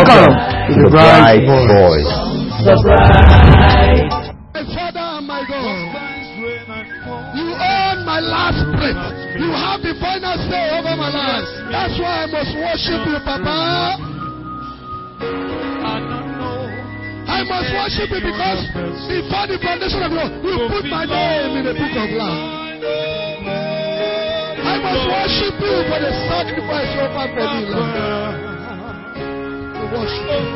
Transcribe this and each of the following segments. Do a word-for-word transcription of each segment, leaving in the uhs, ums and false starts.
Welcome to the bright voice. The bride. My Father and my God, you own my last breath. You have the final say over my life. That's why I must worship you, Papa. I must worship you because before the foundation of the world, you put my name in the book of life. I must worship you for the sacrifice you offered for me, Lord. To worship you.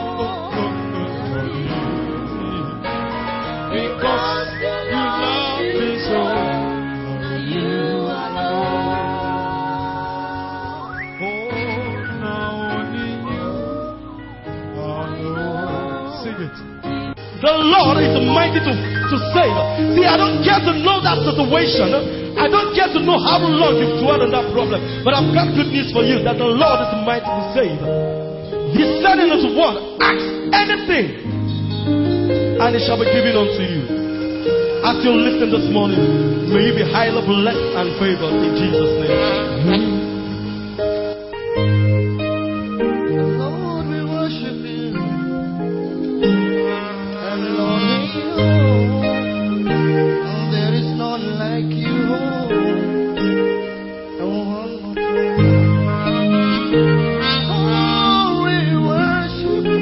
Because you love me so, you alone. Oh, now only you alone. Sing it. The Lord is mighty to, to save. See, I don't get to know that situation. I don't get to know how long you've dwelt on that problem. But I've got good news for you, that the Lord is mighty to save. He said in His word, ask anything, and it shall be given unto you. As you listen this morning, may you be highly blessed and favored in Jesus' name. Lord, we worship you. And Lord, we know there is none like you. And one more time. Oh, we worship you.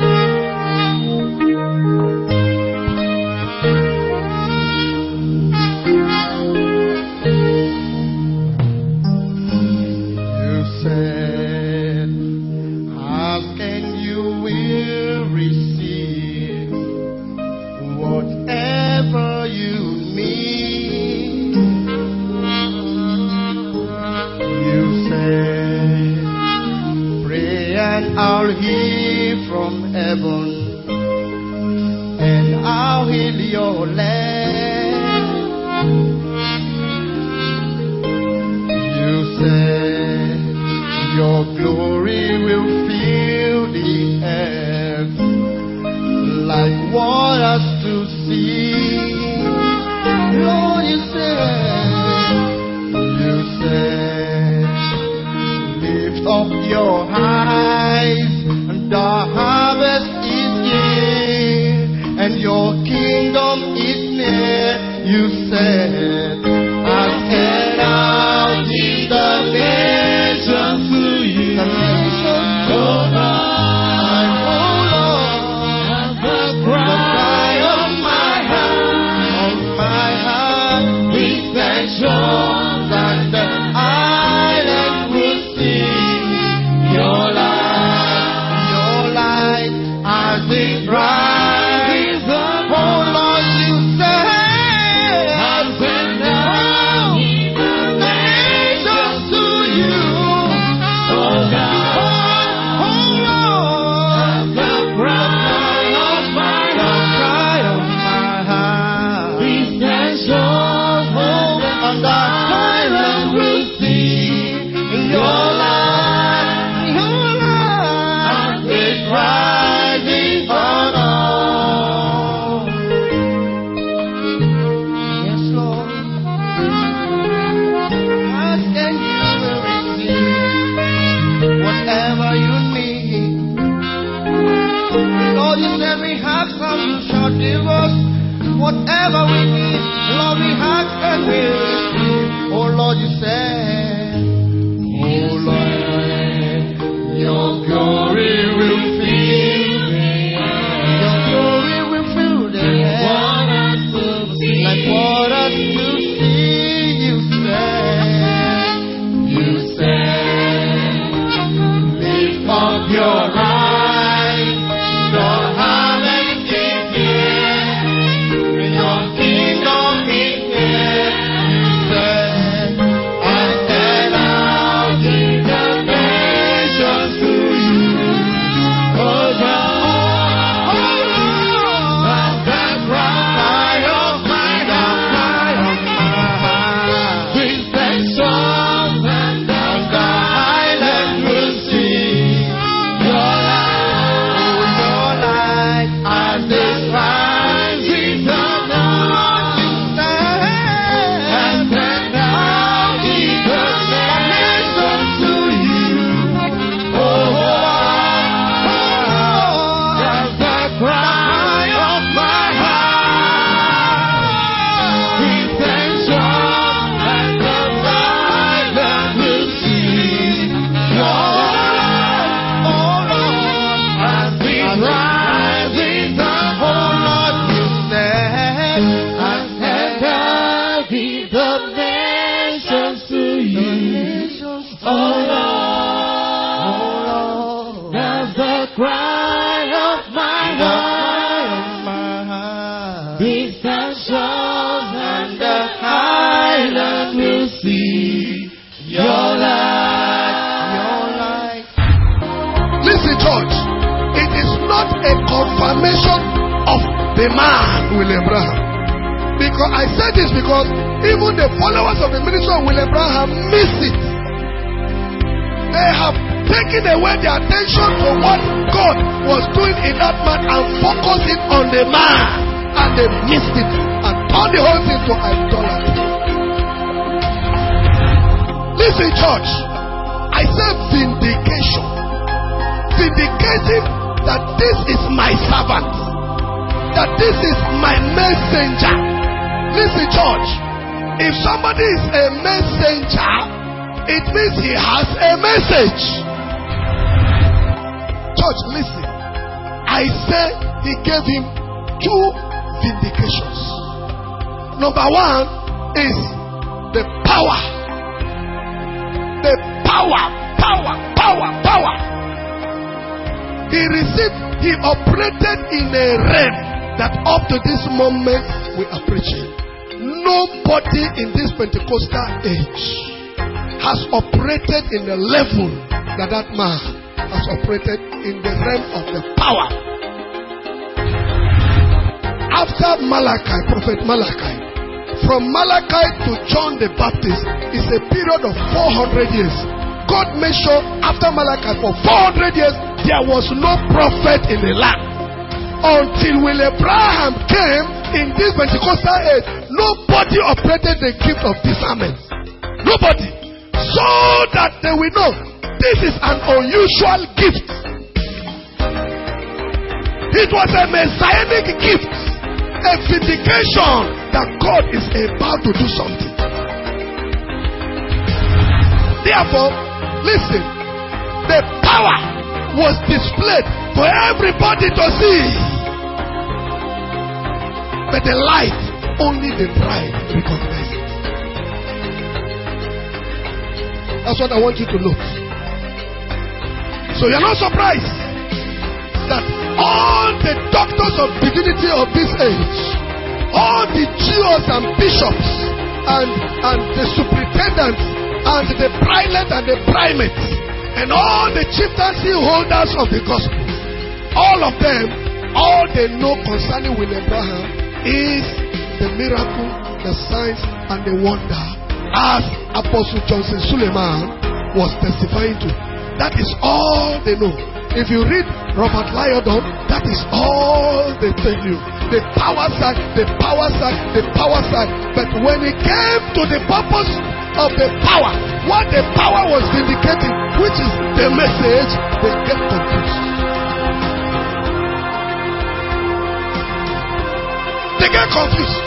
I'll hear from heaven, and I'll heal your land. You said your glory will fill the earth like waters to sea. Lord, you said, you said, lift up your eyes, and the harvest is here, and your kingdom is near. You said, I'll send out in the nations to you. The nations, oh Lord, oh Lord, the cry of my heart, of my heart, reflections and the island will sing your light, your light as it rises. Oh Lord, you say, I'll send down the nations to you. Oh God, oh Lord, the cry of my heart, the cry of my heart, these nations, oh, and the island will sing your light, your light, as it rises on all. Yes, Lord. Ask and you will receive whatever you need. Lord, you said we ask and you shall give us whatever we need. Lord, we ask and we receive. Oh Lord, you said, oh Lord, your glory will fill the earth. Your glory will fill the earth. Like waters to see. You said, you said, lift up your eyes, your harvest is here, and your kingdom is near. You said, I said out in the nations to you. Oh God, oh Lord, that's the cry of my heart, reflections and the island will sing your the cry of my heart. Distant shores and the highland will see your light, your light. Listen, church, it is not a confirmation of the man, William Branham. Because I said this because even the followers of the ministry of William Branham miss it. They have taken away their attention from what God was doing in that man and focused it on the man, and they missed it and turned the whole thing to idolatry. Listen, church, I said vindication. Vindicating that this is my servant, that this is my messenger. Listen, church, if somebody is a messenger, it means he has a message. Church, listen. I say he gave him two vindications. Number one is the power. The power, power, power, power. He received, he operated in a realm that up to this moment we are preaching. Nobody in this Pentecostal age has operated in the level that that man has operated in the realm of the power. After Malachi, Prophet Malachi, from Malachi to John the Baptist is a period of four hundred years. God made sure after Malachi for four hundred years there was no prophet in the land. Until William Branham came in this Pentecostal age, nobody operated the gift of discernment. Nobody. So that they will know this is an unusual gift. It was a messianic gift, a vindication that God is about to do something. Therefore, listen, the power was displayed for everybody to see. But the light, only the bride recognized it. That's what I want you to look. So you're not surprised that all the doctors of divinity of this age, all the G Os and bishops and, and the superintendents and the prelate and the primates and all the chieftaincy holders of the gospel, all of them, all they know concerning William Branham is the miracle, the signs, and the wonder, as Apostle Johnson Suleiman was testifying to. That is all they know. If you read Robert Lyodon, that is all they tell you. The power side, the power side, the power side. But when it came to the purpose of the power, what the power was vindicating, which is the message, they get confused. They get confused.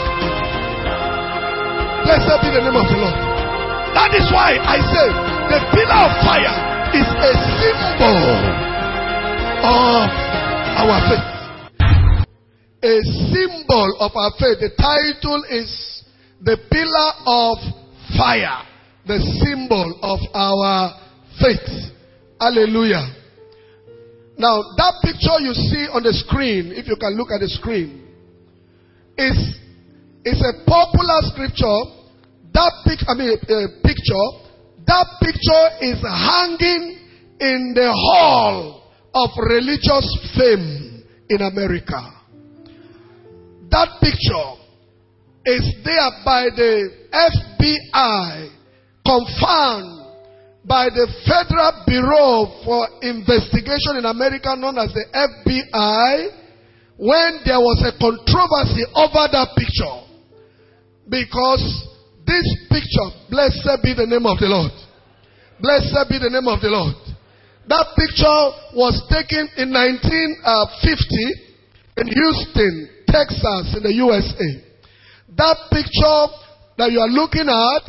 Blessed be the name of the Lord. That is why I say the pillar of fire is a symbol of our faith. A symbol of our faith. The title is the pillar of fire, the symbol of our faith. Hallelujah. Now, that picture you see on the screen, if you can look at the screen, is, is a popular scripture. That pic, I mean, uh, picture, that picture is hanging in the hall of religious fame in America. That picture is there by the F B I, confirmed by the Federal Bureau for Investigation in America, known as the F B I, when there was a controversy over that picture. Because this picture, blessed be the name of the Lord. Blessed be the name of the Lord. That picture was taken in nineteen fifty in Houston, Texas, in the U S A. That picture that you are looking at,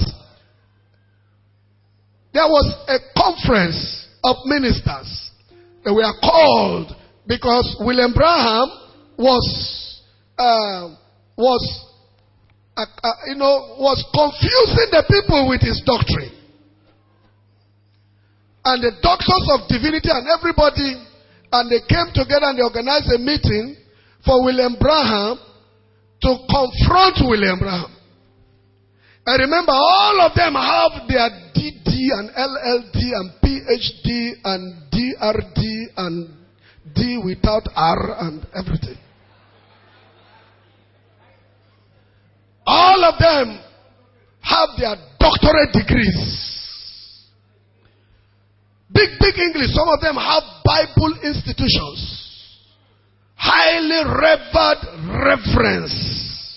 there was a conference of ministers that were called because William Branham was uh, was uh, uh, you know was confusing the people with his doctrine. And the doctors of divinity and everybody and they came together and they organized a meeting for William Branham to confront William Branham. And remember, all of them have their D D and L L D and P H D and D R D and D without R and everything. All of them have their doctorate degrees. Big, big English. Some of them have Bible institutions. Highly revered reverence.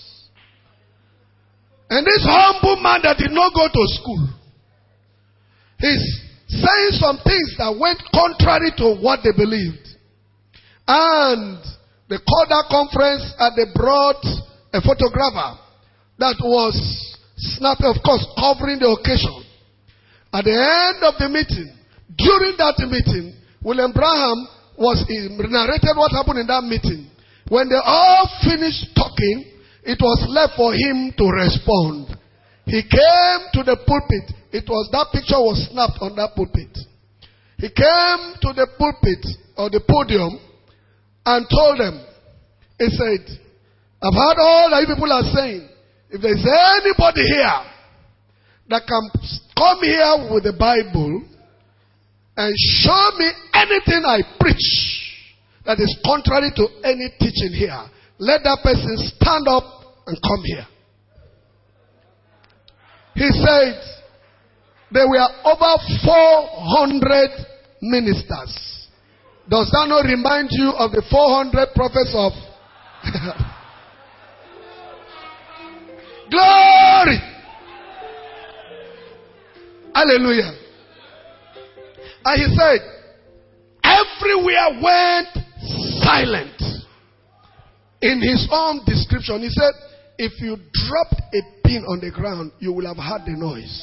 And this humble man that did not go to school, he's saying some things that went contrary to what they believed. And they called that conference and they brought a photographer that was snapped, of course, covering the occasion. At the end of the meeting, during that meeting, William Branham was he narrated what happened in that meeting. When they all finished talking, it was left for him to respond. He came to the pulpit. It was that picture was snapped on that pulpit. He came to the pulpit or the podium and told them, he said, I've heard all that you people are saying. If there's anybody here that can come here with the Bible and show me anything I preach that is contrary to any teaching here, let that person stand up and come here. He said there were over four hundred ministers. Does that not remind you of the four hundred prophets of glory? Hallelujah. And he said, everywhere went silent. In his own description, he said, if you dropped a pin on the ground, you will have heard the noise.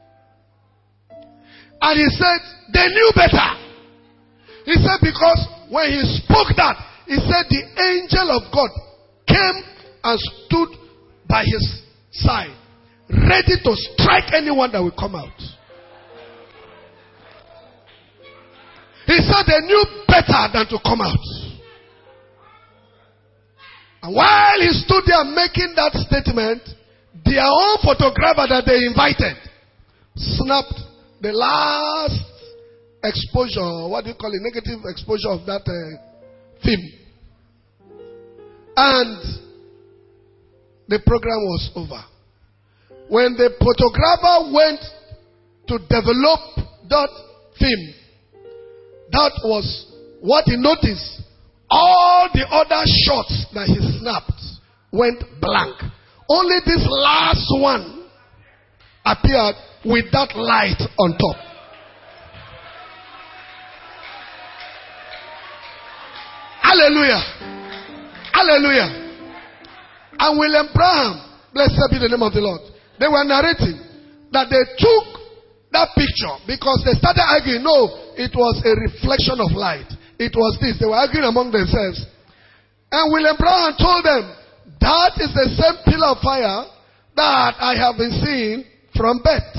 And he said, they knew better. He said, because when he spoke that, he said the angel of God came and stood by his side, ready to strike anyone that will come out. He said they knew better than to come out. And while he stood there making that statement, their own photographer that they invited snapped the last exposure, what do you call it, negative exposure of that uh, film. And the program was over. When the photographer went to develop that film, that was what he noticed. All the other shots that he snapped went blank. Only this last one appeared with that light on top. Hallelujah. Hallelujah. And William Branham, blessed be the name of the Lord, they were narrating that they took that picture because they started arguing. No, it was a reflection of light. It was this. They were arguing among themselves. And William Branham told them, that is the same pillar of fire that I have been seeing from birth.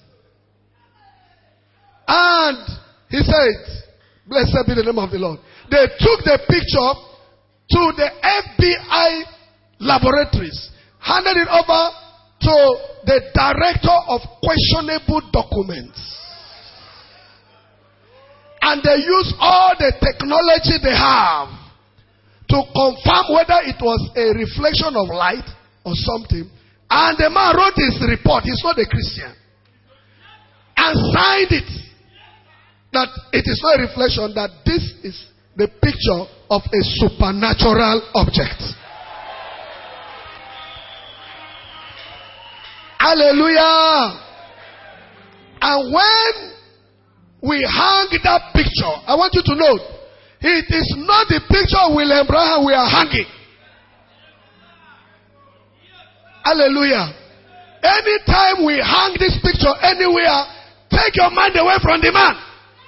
And he said, blessed be the name of the Lord. They took the picture to the F B I laboratories, handed it over to the director of questionable documents. And they use all the technology they have to confirm whether it was a reflection of light or something. And the man wrote his report. He's not a Christian. And signed it. That it is not a reflection, that this is the picture of a supernatural object. Hallelujah. And when we hang that picture, I want you to note, it is not the picture of William Branham we are hanging. Hallelujah. Anytime we hang this picture anywhere, take your mind away from the man.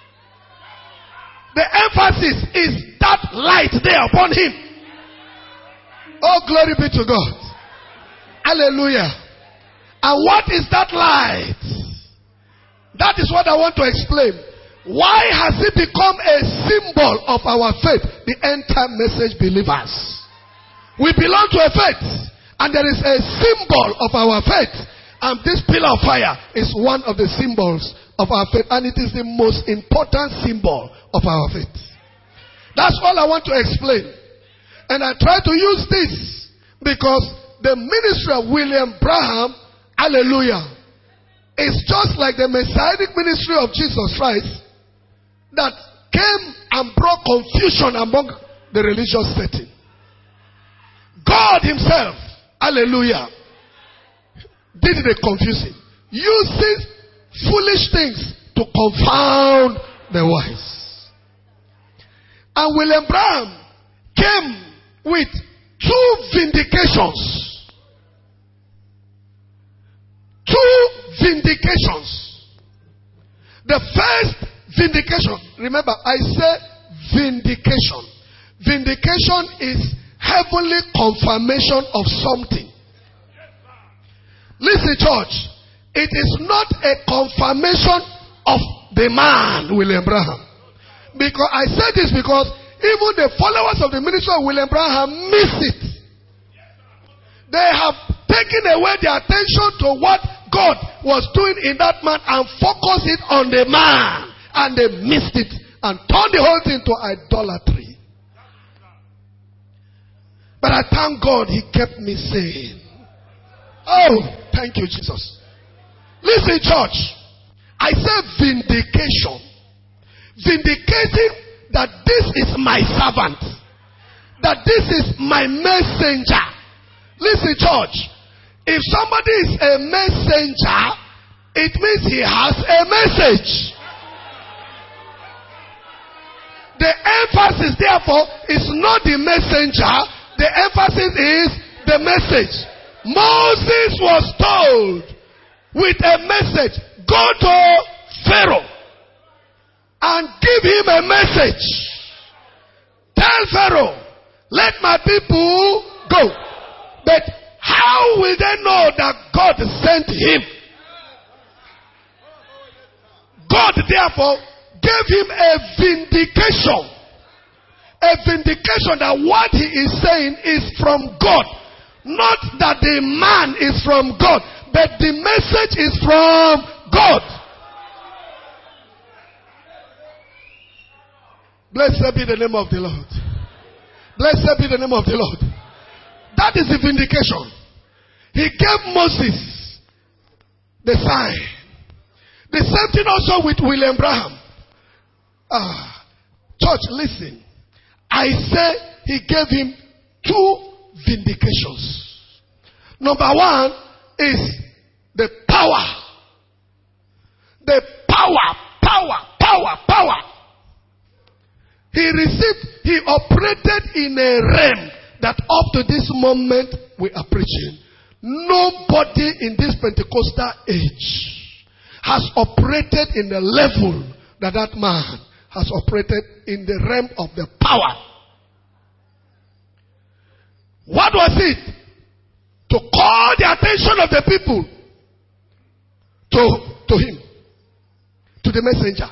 The emphasis is that light there upon him. Oh, glory be to God. Hallelujah. And what is that light? That is what I want to explain. Why has it become a symbol of our faith? The end time message believers. We belong to a faith, and there is a symbol of our faith. And this pillar of fire is one of the symbols of our faith, and it is the most important symbol of our faith. That's all I want to explain. And I try to use this because the ministry of William Branham, hallelujah, is just like the messianic ministry of Jesus Christ that came and brought confusion among the religious setting. God himself, hallelujah, did the confusing. Uses foolish things to confound the wise. And William Branham came with two vindications. Two vindications. The first vindication, remember I said vindication. Vindication is heavenly confirmation of something. Listen, church, it is not a confirmation of the man, William Branham. Because I say this because even the followers of the ministry of William Branham miss it. They have taken away their attention to what God was doing in that man and focused it on the man. And they missed it and turned the whole thing to idolatry. But I thank God he kept me sane. Oh, thank you, Jesus. Listen, church. I say vindication. Vindicating that this is my servant. That this is my messenger. Listen, church. If somebody is a messenger, it means he has a message. The emphasis, therefore, is not the messenger. The emphasis is the message. Moses was told with a message, go to Pharaoh and give him a message. Tell Pharaoh, let my people go. But how will they know that God sent him? God, therefore, gave him a vindication. A vindication that what he is saying is from God. Not that the man is from God, but the message is from God. Blessed be the name of the Lord. Blessed be the name of the Lord. That is the vindication. He gave Moses the sign. The same thing also with William Branham. Ah, church, listen. I say he gave him two vindications. Number one is the power. The power, power, power, power. He received, he operated in a realm that up to this moment we are preaching. Nobody in this Pentecostal age has operated in the level that that man has operated in the realm of the power. What was it? To call the attention of the people to, to him, to the messenger.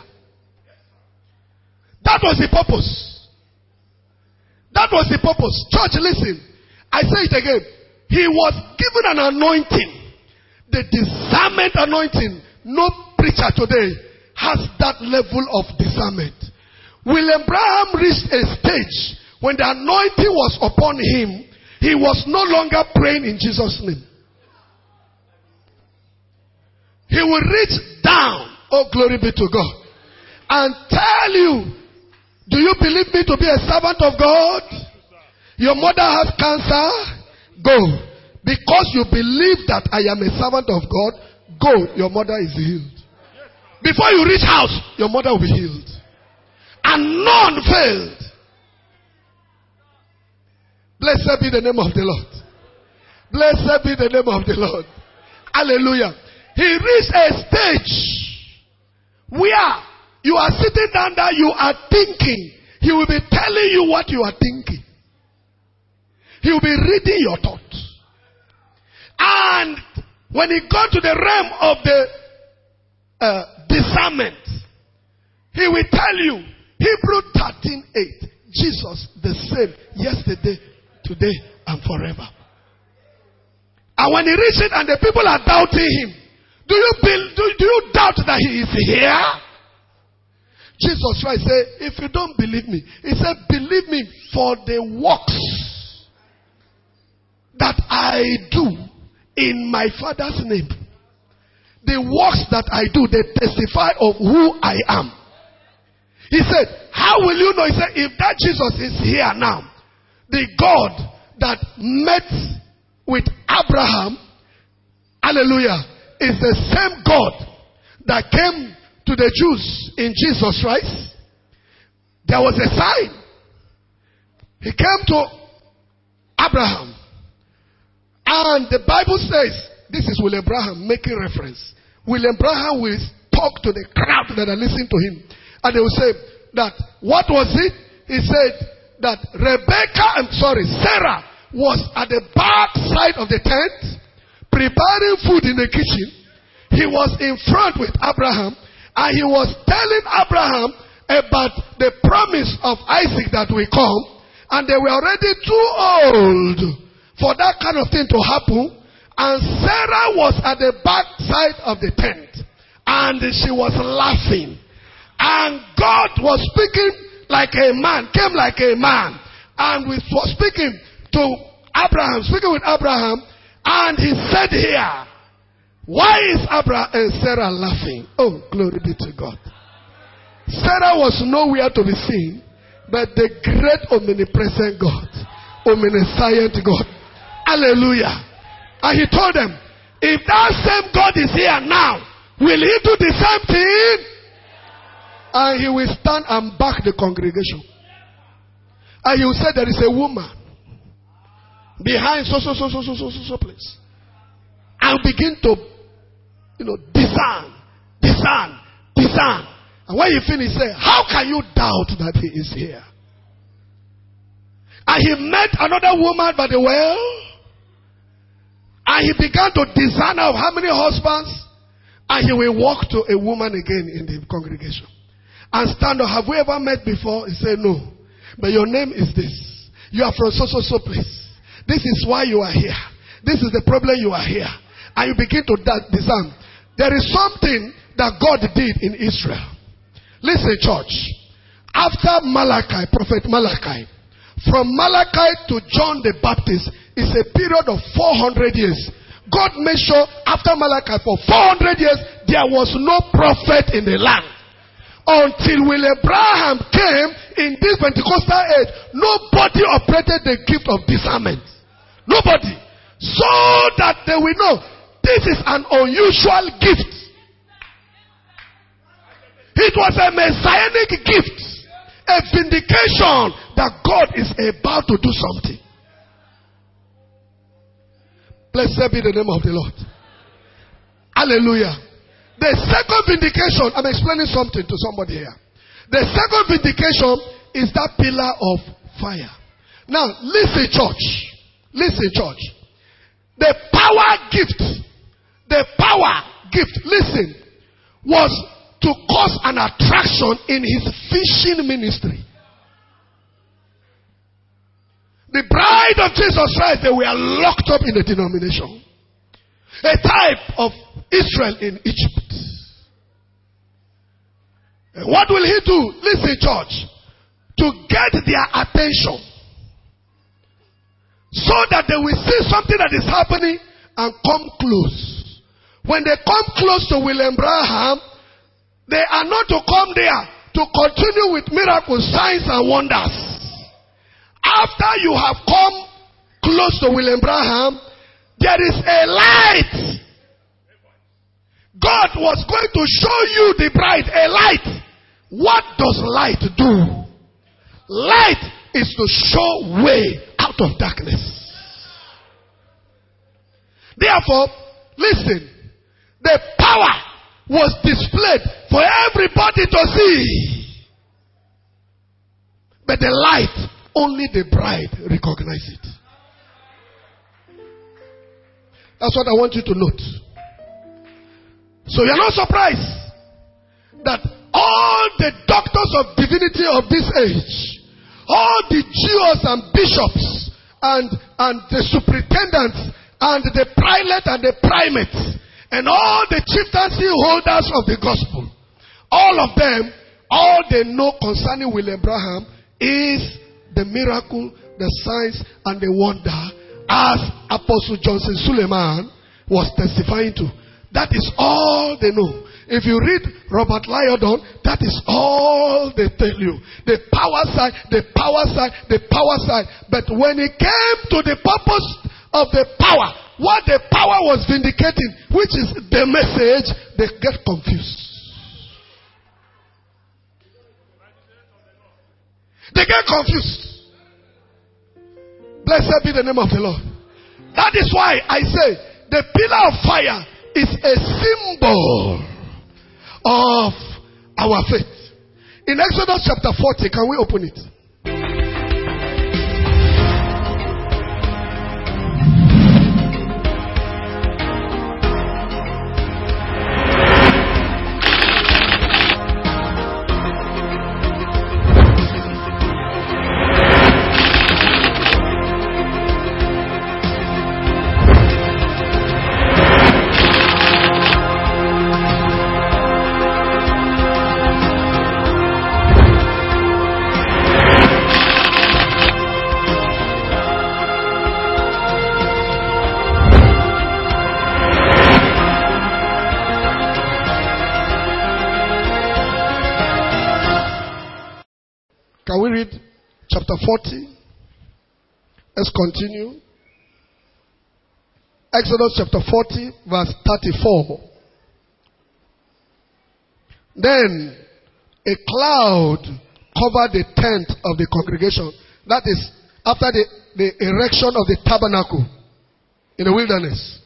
That was the purpose. That was the purpose. Church, listen. I say it again. He was given an anointing. The discernment anointing. No preacher today has that level of discernment. William Branham reached a stage when the anointing was upon him. He was no longer praying in Jesus' name. He will reach down, oh glory be to God, and tell you, do you believe me to be a servant of God? Your mother has cancer? Go. Because you believe that I am a servant of God, go. Your mother is healed. Before you reach house, your mother will be healed. And none failed. Blessed be the name of the Lord. Blessed be the name of the Lord. Hallelujah. He reached a stage where you are sitting down there, you are thinking. He will be telling you what you are thinking. He will be reading your thoughts. And when he got to the realm of the uh, discernment, He will tell you, Hebrews thirteen eight, Jesus the same yesterday, today, and forever. And when he reached it and the people are doubting him, do you, build, do, do you doubt that he is here? Jesus Christ said, if you don't believe me, he said, believe me for the works that I do in my Father's name. The works that I do, they testify of who I am. He said, how will you know? He said, if that Jesus is here now, the God that met with Abraham, hallelujah, is the same God that came to the Jews in Jesus Christ. There was a sign. He came to Abraham. And the Bible says, this is William Branham making reference. William Branham will talk to the crowd that are listening to him. And they will say that, what was it? He said that Rebecca, I'm sorry, Sarah was at the back side of the tent, preparing food in the kitchen. He was in front with Abraham, and he was telling Abraham about the promise of Isaac that will come, and they were already too old for that kind of thing to happen. And Sarah was at the back side of the tent, and she was laughing. And God was speaking like a man, came like a man, and was speaking to Abraham, speaking with Abraham, and he said here, why is Abraham and Sarah laughing? Oh, glory be to God. Sarah was nowhere to be seen, but the great omnipresent God, omniscient God. Hallelujah. And he told them, if that same God is here now, will he do the same thing? And he will stand and back the congregation. And he will say, there is a woman behind so, so, so, so, so, so, so, so place. And begin to, you know, discern, discern, discern. And when he finished, say, how can you doubt that he is here? And he met another woman by the well. And he began to discern of how many husbands. And he will walk to a woman again in the congregation. And stand up. Have we ever met before? He said, no. But your name is this. You are from so, so, so place. This is why you are here. This is the problem you are here. And you begin to discern. There is something that God did in Israel. Listen, church. After Malachi, Prophet Malachi, from Malachi to John the Baptist is a period of four hundred years. God made sure after Malachi for four hundred years there was no prophet in the land. Until William Branham came in this Pentecostal age, nobody operated the gift of discernment. Nobody. So that they will know this is an unusual gift. It was a messianic gift. A vindication that God is about to do something. Blessed be the name of the Lord. Hallelujah. The second vindication, I'm explaining something to somebody here. The second vindication is that pillar of fire. Now, listen, church. Listen, church. The power gift, the power gift, listen, was to cause an attraction in his fishing ministry. The bride of Jesus Christ, they were locked up in a denomination. A type of Israel in Egypt. And what will he do? Listen, church. To get their attention. So that they will see something that is happening and come close. When they come close to William Branham, they are not to come there to continue with miracles, signs, and wonders. After you have come close to William Branham, there is a light. God was going to show you the bride, a light. What does light do? Light is to show way out of darkness. Therefore, listen, the power was displayed for everybody to see. But the light, only the bride recognizes it. That's what I want you to note. So you're not surprised that all the doctors of divinity of this age, all the G Os and bishops and, and the superintendents and the prelate and the primates and all the chieftaincy holders of the gospel, all of them, all they know concerning William Branham is the miracle, the signs, and the wonder, as Apostle Johnson Suleiman was testifying to. That is all they know. If you read Robert Lyodon, that is all they tell you. The power side, the power side, the power side. But when it came to the purpose of the power, what the power was vindicating, which is the message, they get confused. They get confused. Blessed be the name of the Lord. That is why I say the pillar of fire is a symbol of our faith. In Exodus chapter forty, can we open it? Can we read chapter forty? Let's continue. Exodus chapter forty, verse thirty-four. Then a cloud covered the tent of the congregation. That is, after the, the erection of the tabernacle in the wilderness.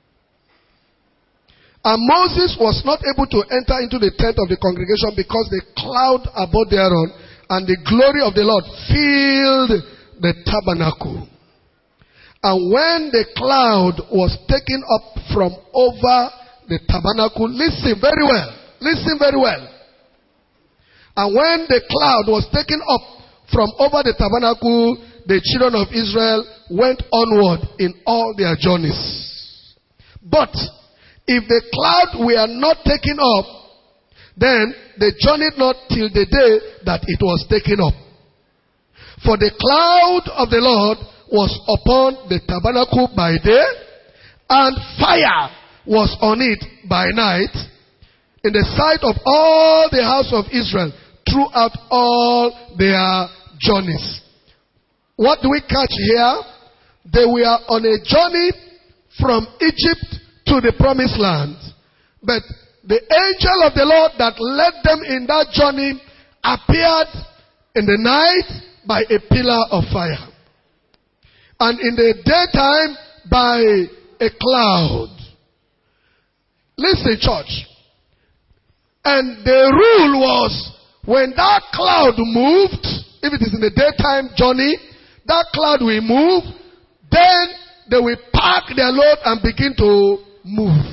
And Moses was not able to enter into the tent of the congregation because the cloud abode thereon, and the glory of the Lord filled the tabernacle. And when the cloud was taken up from over the tabernacle, listen very well, listen very well. And when the cloud was taken up from over the tabernacle, the children of Israel went onward in all their journeys. But if the cloud were not taken up, then they journeyed not till the day that it was taken up. For the cloud of the Lord was upon the tabernacle by day, and fire was on it by night, in the sight of all the house of Israel throughout all their journeys. What do we catch here? They were on a journey from Egypt to the promised land. But the angel of the Lord that led them in that journey appeared in the night by a pillar of fire, and in the daytime by a cloud. Listen, church. And the rule was, when that cloud moved, if it is in the daytime journey, that cloud will move, then they will pack their load and begin to move.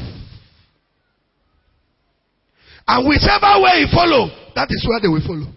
And whichever way he follow, that is where they will follow.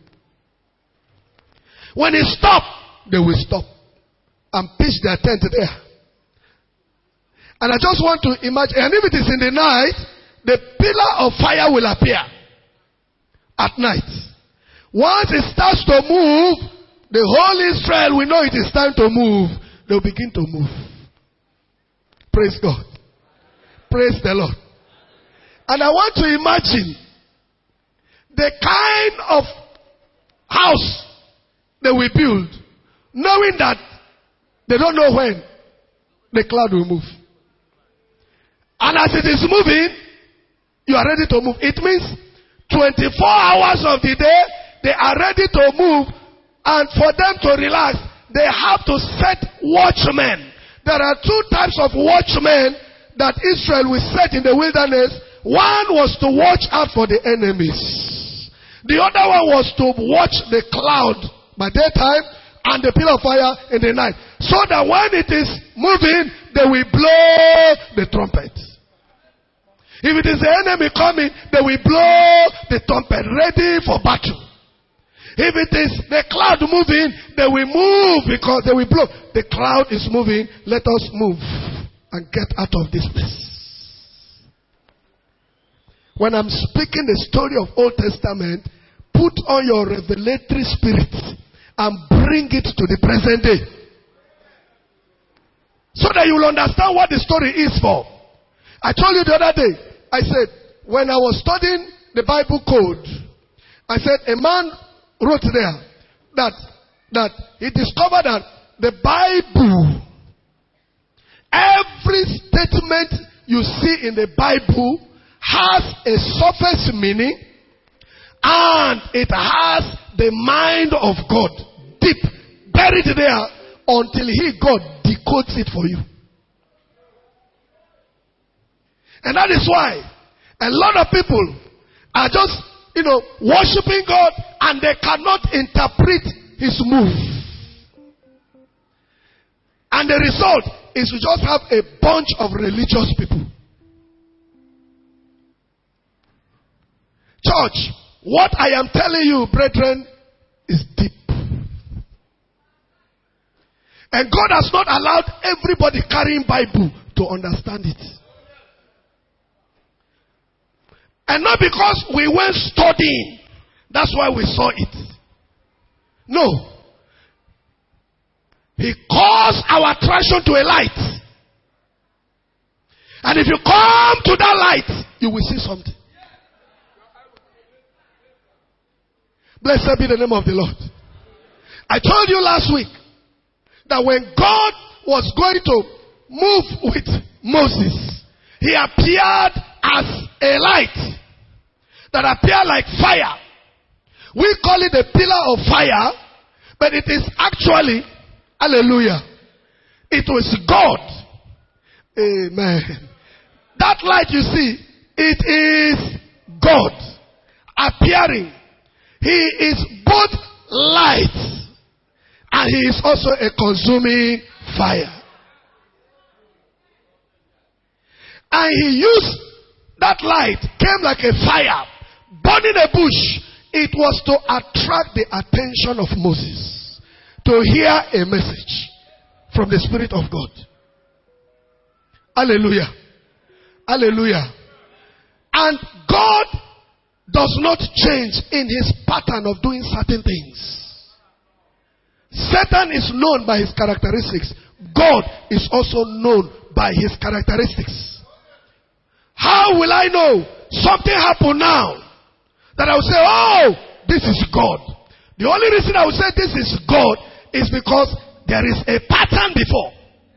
When he stop, they will stop and pitch their tent there. And I just want to imagine, and if it is in the night, the pillar of fire will appear at night. Once it starts to move, the whole Israel will know it is time to move. They'll begin to move. Praise God. Praise the Lord. And I want to imagine the kind of house they will build, knowing that they don't know when the cloud will move. And as it is moving, you are ready to move. It means twenty-four hours of the day, they are ready to move. And for them to relax, they have to set watchmen. There are two types of watchmen that Israel will set in the wilderness. One was to watch out for the enemies. The other one was to watch the cloud by daytime and the pillar of fire in the night. So that when it is moving, they will blow the trumpet. If it is the enemy coming, they will blow the trumpet, ready for battle. If it is the cloud moving, they will move because they will blow. The cloud is moving. Let us move and get out of this place. When I'm speaking the story of Old Testament, put on your revelatory spirit and bring it to the present day. So that you will understand what the story is for. I told you the other day, I said, when I was studying the Bible code, I said a man wrote there that, that he discovered that the Bible, every statement you see in the Bible has a surface meaning and it has the mind of God deep, buried there until he, God, decodes it for you. And that is why a lot of people are just, you know, worshiping God and they cannot interpret his move. And the result is we just have a bunch of religious people. Church, what I am telling you, brethren, is deep. And God has not allowed everybody carrying Bible to understand it. And not because we went studying, that's why we saw it. No. He calls our attraction to a light. And if you come to that light, you will see something. Blessed be the name of the Lord. I told you last week that when God was going to move with Moses, he appeared as a light that appeared like fire. We call it a pillar of fire, but it is actually, hallelujah, it was God. Amen. That light you see, it is God appearing. He is both light and he is also a consuming fire. And he used that light, came like a fire, burning a bush. It was to attract the attention of Moses to hear a message from the Spirit of God. Hallelujah. Hallelujah. And God does not change in his pattern of doing certain things. Satan is known by his characteristics. God is also known by his characteristics. How will I know something happened now that I will say, oh, this is God? The only reason I will say this is God is because there is a pattern before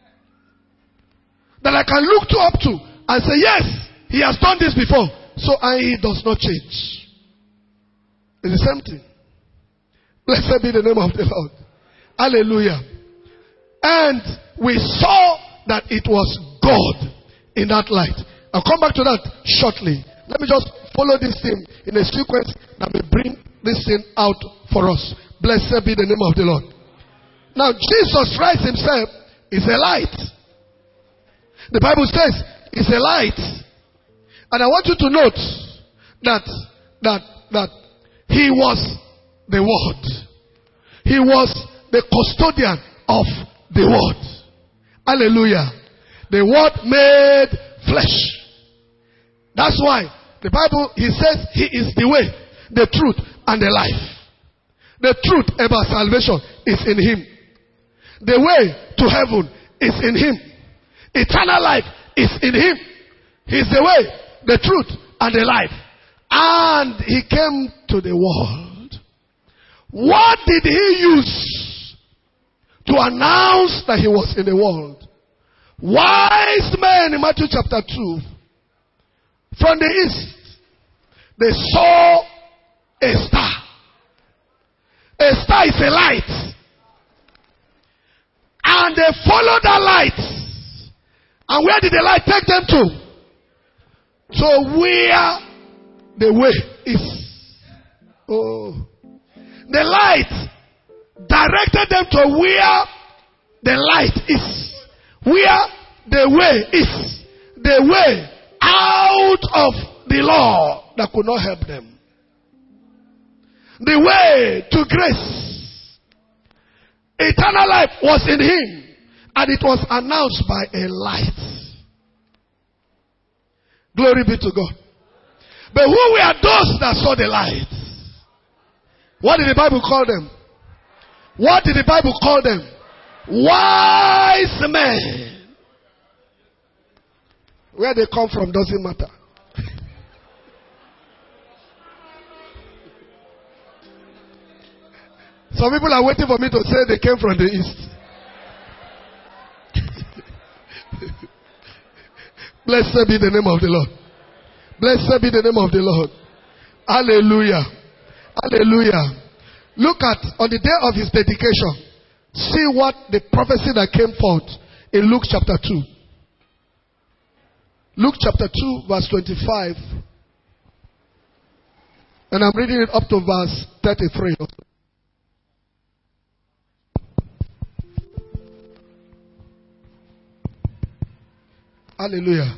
that I can look to up to and say, yes, he has done this before. So and he does not change. It's the same thing. Blessed be the name of the Lord. Hallelujah. And we saw that it was God in that light. I'll come back to that shortly. Let me just follow this thing in a sequence that will bring this thing out for us. Blessed be the name of the Lord. Now, Jesus Christ himself is a light. The Bible says he's a light. And I want you to note that, that, that he was the Word. He was the custodian of the Word. Hallelujah. The Word made flesh. That's why the Bible, he says he is the way, the truth, and the life. The truth about salvation is in him. The way to heaven is in him. Eternal life is in him. He's the way, the truth, and the life. And he came to the world. What did he use to announce that he was in the world? Wise men in Matthew chapter two, from the east, they saw a star. A star is a light. And they followed that light. And where did the light take them to? So where the way is. Oh. The light directed them to where the light is. Where the way is. The way out of the law that could not help them. The way to grace, eternal life was in him, and it was announced by a light. Glory be to God. But who were those that saw the light? What did the Bible call them? What did the Bible call them? Wise men. Where they come from doesn't matter. Some people are waiting for me to say they came from the east. Blessed be the name of the Lord. Blessed be the name of the Lord. Hallelujah. Hallelujah. Look at, on the day of his dedication, see what the prophecy that came forth in Luke chapter two. Luke chapter two, verse twenty-five. And I'm reading it up to verse thirty-three. Hallelujah.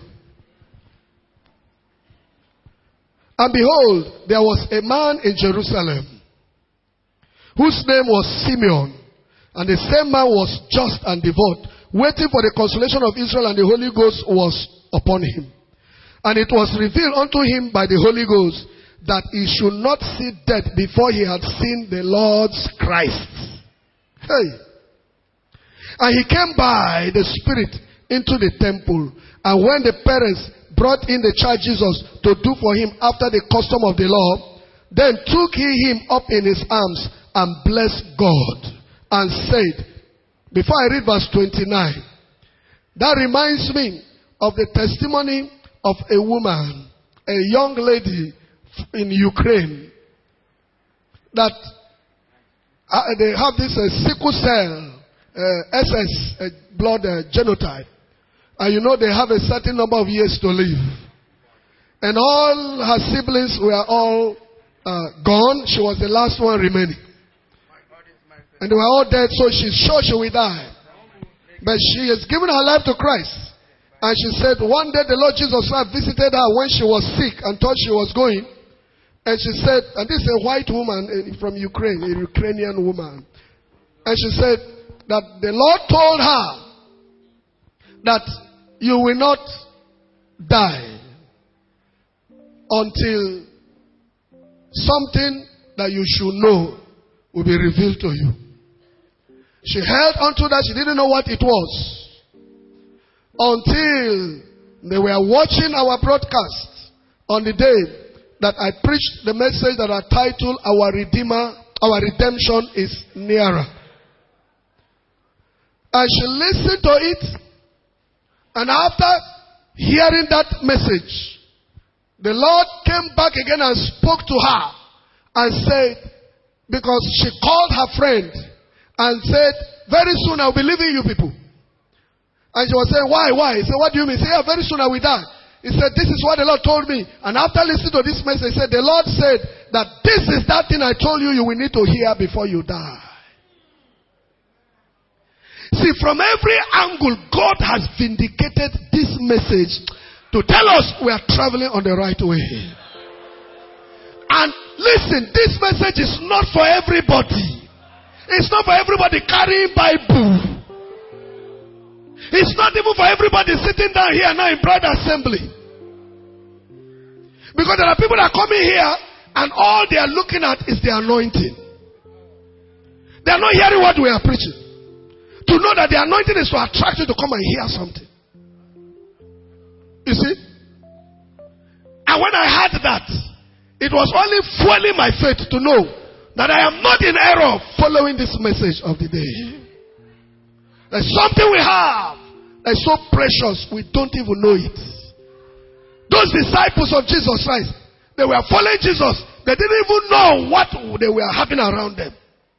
And behold, there was a man in Jerusalem whose name was Simeon. And the same man was just and devout, waiting for the consolation of Israel, and the Holy Ghost was upon him. And it was revealed unto him by the Holy Ghost that he should not see death before he had seen the Lord's Christ. Hey. And he came by the Spirit into the temple. And when the parents brought in the child Jesus to do for him after the custom of the law, then took he him up in his arms and blessed God and said, before I read verse twenty-nine, that reminds me of the testimony of a woman, a young lady in Ukraine, that uh, they have this uh, sickle cell, uh, S S uh, blood uh, genotype. And you know they have a certain number of years to live. And all her siblings were all uh, gone. She was the last one remaining. And they were all dead, so she's sure she will die. But she has given her life to Christ. And she said one day the Lord Jesus Christ visited her when she was sick and thought she was going. And she said, and this is a white woman from Ukraine, a Ukrainian woman. And she said that the Lord told her that you will not die until something that you should know will be revealed to you. She held on to that. She didn't know what it was until they were watching our broadcast on the day that I preached the message that I titled Our Redeemer, Our Redemption is Nearer. And she listened to it. And after hearing that message, the Lord came back again and spoke to her and said, because she called her friend and said, very soon I'll be leaving you people. And she was saying, why, why? He said, what do you mean? He said, yeah, very soon I will die. He said, this is what the Lord told me. And after listening to this message, he said, the Lord said that this is that thing I told you you will need to hear before you die. See, from every angle, God has vindicated this message to tell us we are traveling on the right way. And listen, this message is not for everybody. It's not for everybody carrying Bible. It's not even for everybody sitting down here now in Bride Assembly. Because there are people that are coming here and all they are looking at is the anointing. They are not hearing what we are preaching. To know that the anointing is to attract you to come and hear something. You see? And when I heard that, it was only fueling my faith to know that I am not in error following this message of the day. There's something we have that's so precious we don't even know it. Those disciples of Jesus Christ, they were following Jesus. They didn't even know what they were having around them.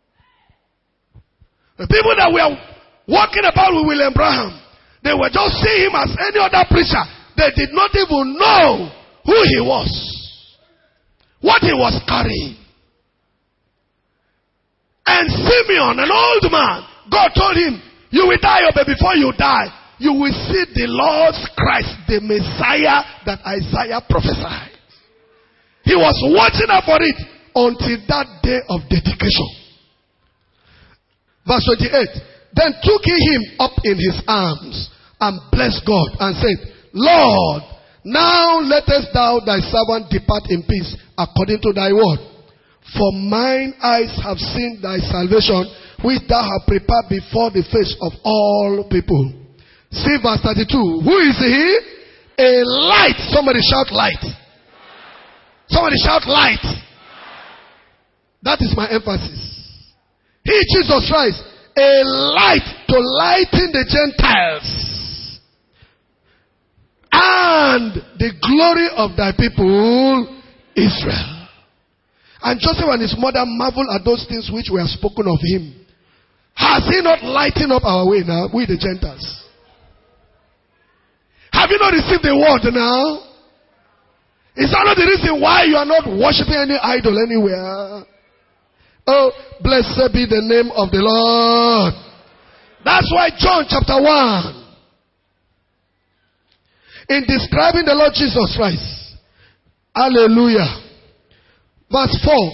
The people that were walking about with William Branham, they were just seeing him as any other preacher. They did not even know who he was, what he was carrying. And Simeon, an old man, God told him, you will die, but before you die, you will see the Lord Christ, the Messiah that Isaiah prophesied. He was watching out for it until that day of dedication. Verse twenty-eight. Then took he him up in his arms and blessed God and said, Lord, now lettest thou thy servant depart in peace according to thy word. For mine eyes have seen thy salvation, which thou hast prepared before the face of all people. See verse thirty-two. Who is he? A light. Somebody shout light. Somebody shout light. That is my emphasis. He, Jesus Christ, a light to lighten the Gentiles and the glory of thy people, Israel. And Joseph and his mother marveled at those things which were spoken of him. Has he not lightened up our way now, we the Gentiles? Have you not received the word now? Is that not the reason why you are not worshiping any idol anywhere? Oh, blessed be the name of the Lord. That's why John chapter one, in describing the Lord Jesus Christ, hallelujah, verse four,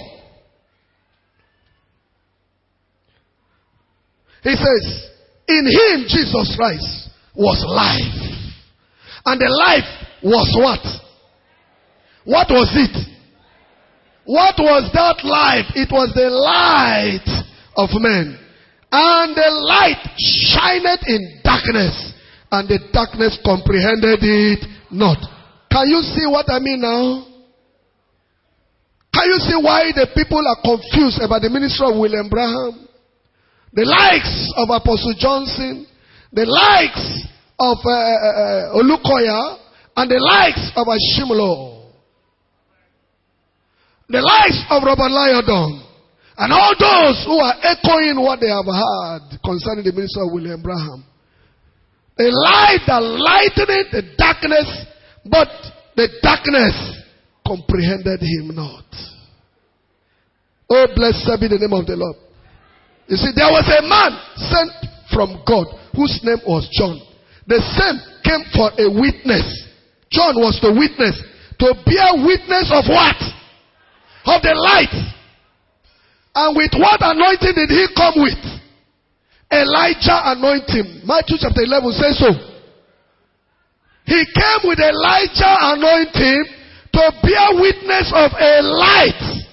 he says, in him Jesus Christ was life. And the life was what? What was it? What was that light? It was the light of men. And the light shineth in darkness, and the darkness comprehended it not. Can you see what I mean now? Can you see why the people are confused about the ministry of William Branham? The likes of Apostle Johnson, the likes of uh, uh, Olukoya, and the likes of Ashimolo. The likes of Robert Lyodon, and all those who are echoing what they have heard concerning the ministry of William Branham. A light that lightened the darkness, but the darkness comprehended him not. Oh, blessed be the name of the Lord. You see, there was a man sent from God whose name was John. The same came for a witness. John was the witness. To bear witness of what? Of the light. And with what anointing did he come with? Elijah anointing. Matthew chapter eleven says so. He came with Elijah anointing to bear witness of a light.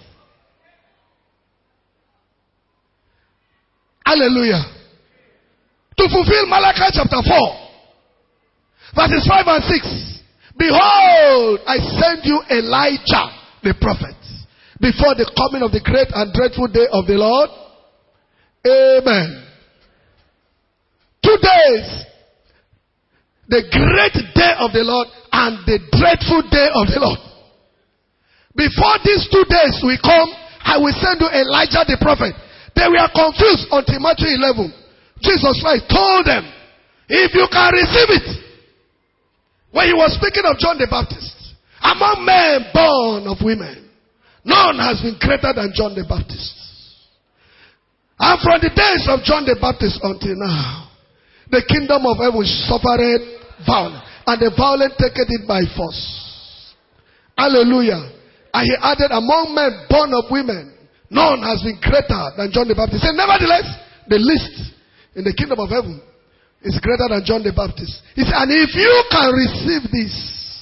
Hallelujah. To fulfill Malachi chapter four, verses five and six. Behold, I send you Elijah the prophet before the coming of the great and dreadful day of the Lord. Amen. Two days. The great day of the Lord and the dreadful day of the Lord. Before these two days will come, I will send you Elijah the prophet. They were confused until Matthew eleven. Jesus Christ told them, if you can receive it. When he was speaking of John the Baptist, among men born of women, none has been greater than John the Baptist. And from the days of John the Baptist until now, the kingdom of heaven suffered violence, and the violent taketh it by force. Hallelujah. And he added, among men born of women, none has been greater than John the Baptist. And nevertheless, the least in the kingdom of heaven is greater than John the Baptist. He said, and if you can receive this,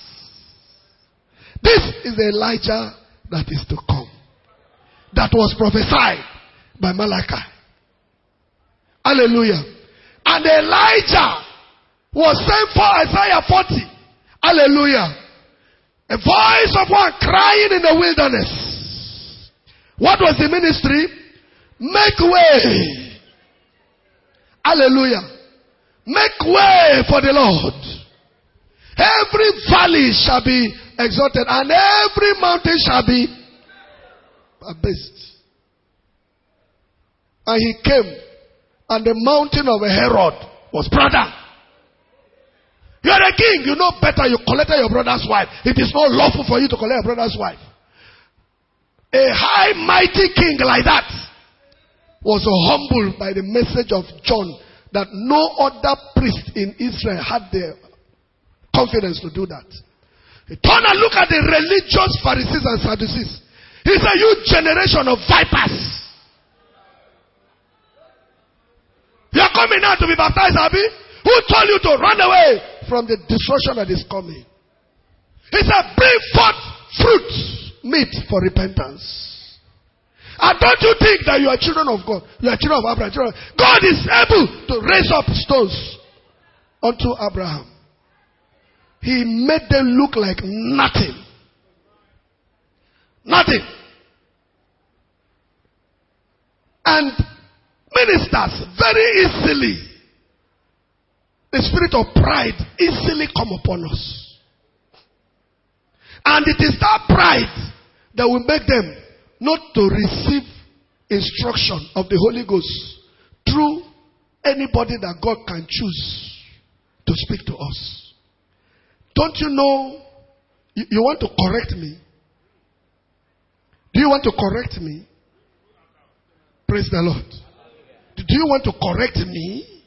this is the Elijah that is to come, that was prophesied by Malachi. Hallelujah. And Elijah was sent for Isaiah forty. Hallelujah. A voice of one crying in the wilderness. What was the ministry? Make way. Hallelujah. Make way for the Lord. Every valley shall be exalted, and every mountain shall be abased. And he came, and the mountain of Herod was brother. You are a king, you know better. You collected your brother's wife. It is not lawful for you to collect your brother's wife. A high, mighty king like that was humbled by the message of John that no other priest in Israel had the confidence to do that. He turned and looked at the religious Pharisees and Sadducees. He said, you generation of vipers. You are coming now to be baptized, Abi? Who told you to run away from the destruction that is coming? He said, bring forth fruit, meat for repentance. And don't you think that you are children of God? You are children of Abraham. Children of... God is able to raise up stones unto Abraham. He made them look like nothing. Nothing. And ministers very easily, the spirit of pride easily come upon us. And it is that pride that will make them not to receive instruction of the Holy Ghost through anybody that God can choose to speak to us. Don't you know, you, you want to correct me? Do you want to correct me? Praise the Lord. Do you want to correct me?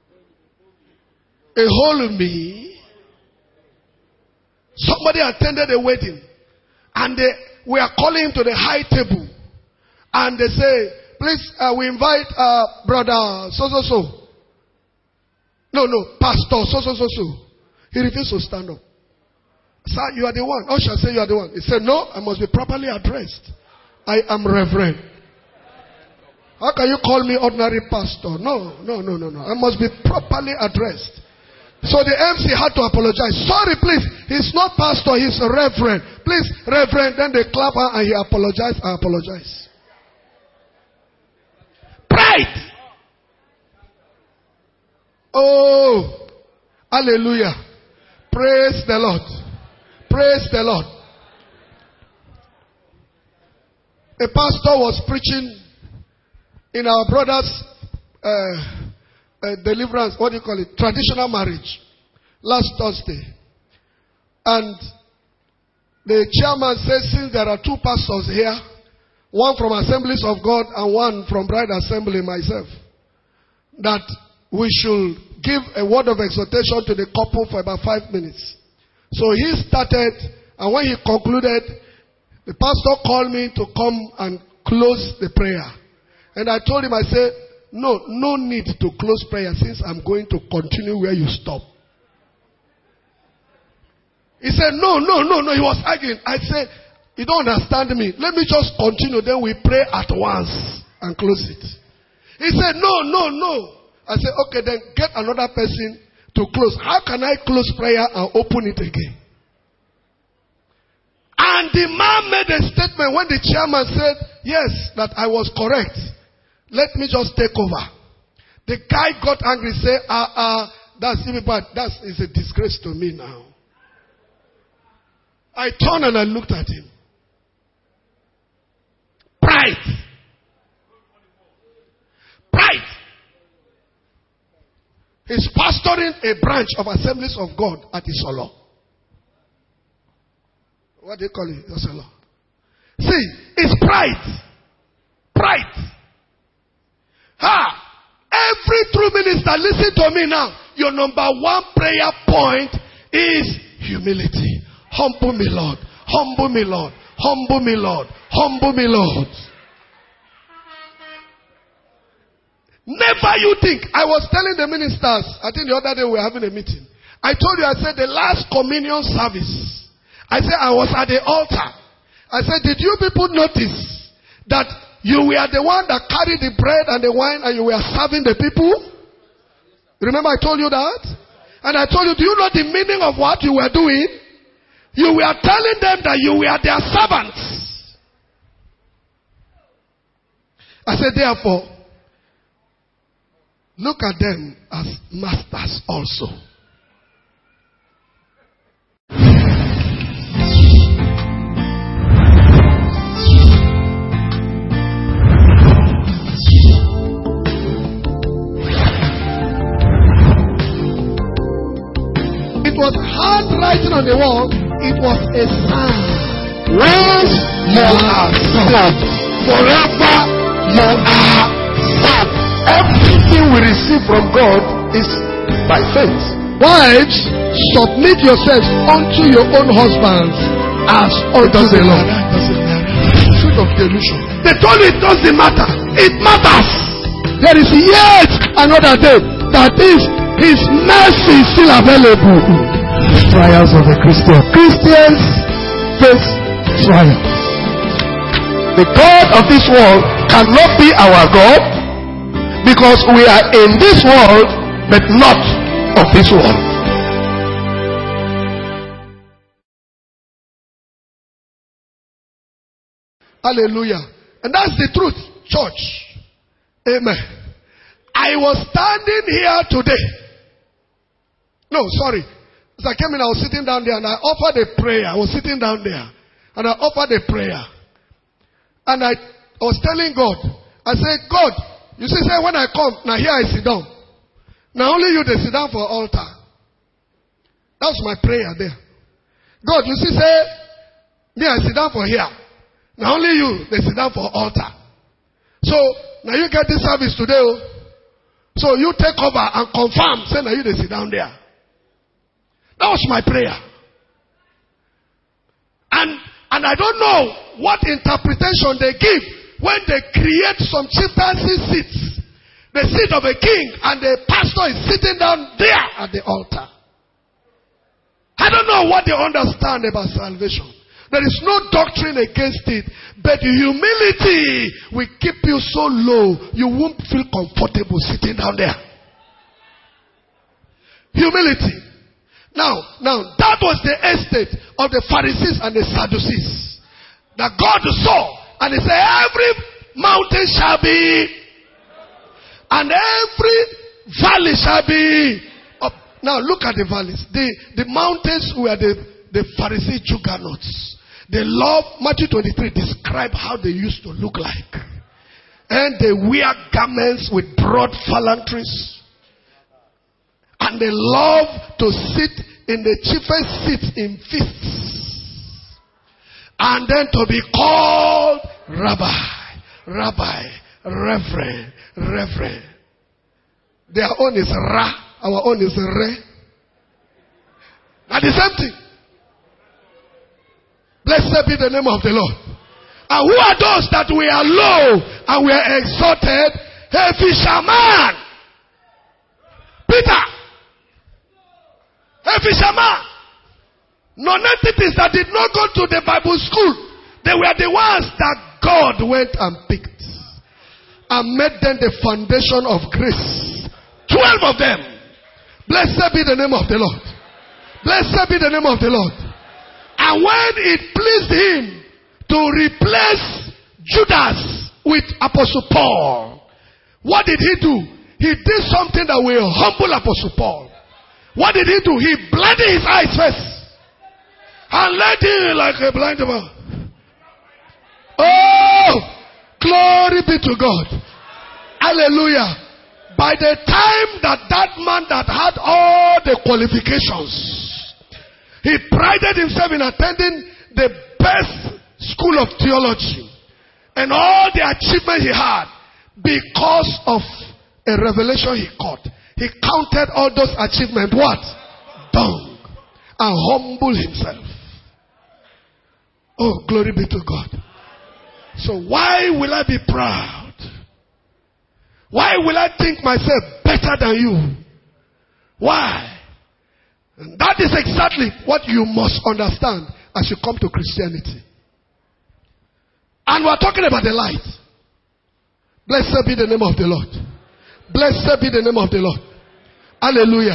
A whole me? Somebody attended a wedding and they were calling him to the high table and they say, please, uh, we invite uh, brother so so so. No, no, pastor so so so so. He refused to stand up. Sir, you are the one. Usher said you are the one. He said, no, I must be properly addressed. I am reverend. How can you call me ordinary pastor? No, no, no, no, no. I must be properly addressed. So the M C had to apologize. Sorry, please. He's not pastor. He's a reverend. Please, reverend. Then they clap her and he apologized. I apologize. Pride. Oh, hallelujah. Praise the Lord. Praise the Lord. A pastor was preaching in our brother's uh, uh, deliverance, what do you call it? Traditional marriage. Last Thursday. And the chairman said, since there are two pastors here, one from Assemblies of God and one from Bride Assembly, myself, that we should give a word of exhortation to the couple for about five minutes. So he started, and when he concluded, the pastor called me to come and close the prayer. And I told him, I said, no, no need to close prayer since I'm going to continue where you stop. He said, no, no, no, no. He was arguing. I said, you don't understand me. Let me just continue. Then we pray at once and close it. He said, no, no, no. I said, okay, then get another person to close. How can I close prayer and open it again? And the man made a statement when the chairman said, yes, that I was correct. Let me just take over. The guy got angry, said, ah, uh, ah, uh, that's even bad. That is a disgrace to me now. I turned and I looked at him. Pride. Pride. He's pastoring a branch of Assemblies of God at Isolo. What do you call it? Isolo. See, it's pride. Pride. Ha! Every true minister, listen to me now. Your number one prayer point is humility. Humble me, Lord. Humble me, Lord. Humble me, Lord. Humble me, Lord. Never you think. I was telling the ministers, I think the other day we were having a meeting. I told you, I said the last communion service, I said I was at the altar. I said, did you people notice that you were the one that carried the bread and the wine and you were serving the people? Remember I told you that? And I told you, do you know the meaning of what you were doing? You were telling them that you were their servants. I said, therefore, look at them as masters also. It was handwriting on the wall. It was a sign. Once you are saved, forever you are saved. Everything we receive from God is by faith. Wives, submit yourselves unto your own husbands as unto the Lord. Spirit of delusion. They told you it doesn't matter. It matters. There is yet another day. That is, His mercy is still available. Trials of the Christian. Christians face trials. The God of this world cannot be our God, because we are in this world but not of this world. Hallelujah. And that's the truth, church. Amen. I was standing here today. No, sorry. As I came in, I was sitting down there and I offered a prayer. I was sitting down there and I offered a prayer. And I, I was telling God, I said, God, you see, say when I come, now here I sit down. Now only you they sit down for altar. That was my prayer there. God, you see, say, me I sit down for here. Now only you they sit down for altar. So now you get this service today. Oh. So you take over and confirm, say now you they sit down there. That was my prayer. And and I don't know what interpretation they give when they create some chieftaincy seats. The seat of a king and the pastor is sitting down there at the altar. I don't know what they understand about salvation. There is no doctrine against it, but humility will keep you so low you won't feel comfortable sitting down there. Humility. Now, now that was the estate of the Pharisees and the Sadducees. That God saw and He said, every mountain shall be, and every valley shall be up. Now look at the valleys. The, the mountains were the, the Pharisee juggernauts. They love, Matthew twenty-three describe how they used to look like. And they wear garments with broad phalanges. And they love to sit in the chiefest seats in feasts. And then to be called Rabbi, Rabbi, Reverend, Reverend. Their own is Ra, our own is Re. And the same thing. Blessed be the name of the Lord. And who are those that we are low and we are exalted? A fisherman. Peter. A fisherman. Non-entities that did not go to the Bible school. They were the ones that God went and picked and made them the foundation of grace. Twelve of them. Blessed be the name of the Lord. Blessed be the name of the Lord. And when it pleased Him to replace Judas with Apostle Paul, what did He do? He did something that will humble Apostle Paul. What did He do? He blinded his eyes first and led him like a blind man. Oh, glory be to God. Hallelujah. By the time that that man that had all the qualifications, he prided himself in attending the best school of theology and all the achievement he had because of a revelation he caught. He counted all those achievements what? Dung. And humbled himself. Oh, glory be to God. So why will I be proud? Why will I think myself better than you? Why? And that is exactly what you must understand as you come to Christianity. And we're talking about the light. Blessed be the name of the Lord. Blessed be the name of the Lord. Hallelujah.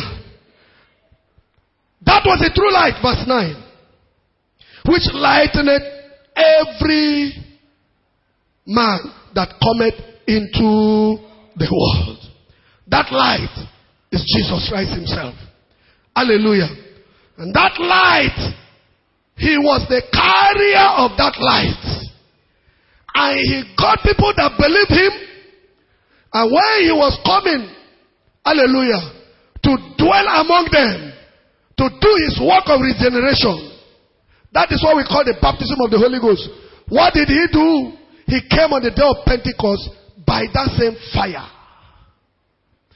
That was the true light, verse nine. Which lighteneth every man that cometh into the world. That light is Jesus Christ Himself. Hallelujah. And that light, He was the carrier of that light. And He got people that believed Him. And when He was coming, hallelujah, to dwell among them, to do His work of regeneration. That is what we call the baptism of the Holy Ghost. What did He do? He came on the day of Pentecost by that same fire.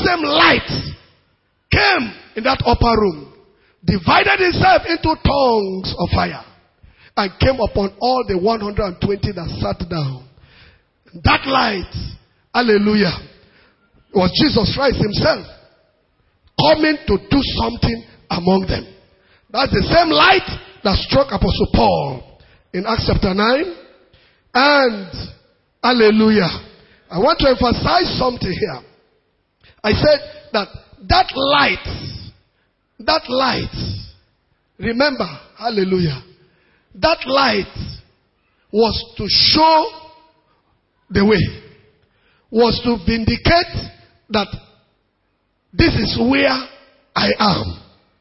same light came in that upper room, divided itself into tongues of fire, and came upon all the one hundred twenty that sat down. That light, hallelujah, was Jesus Christ himself coming to do something among them. That's the same light that struck Apostle Paul in Acts chapter nine. And, hallelujah, I want to emphasize something here. I said that that light, that light, remember, hallelujah, that light was to show the way, was to vindicate that this is where I am.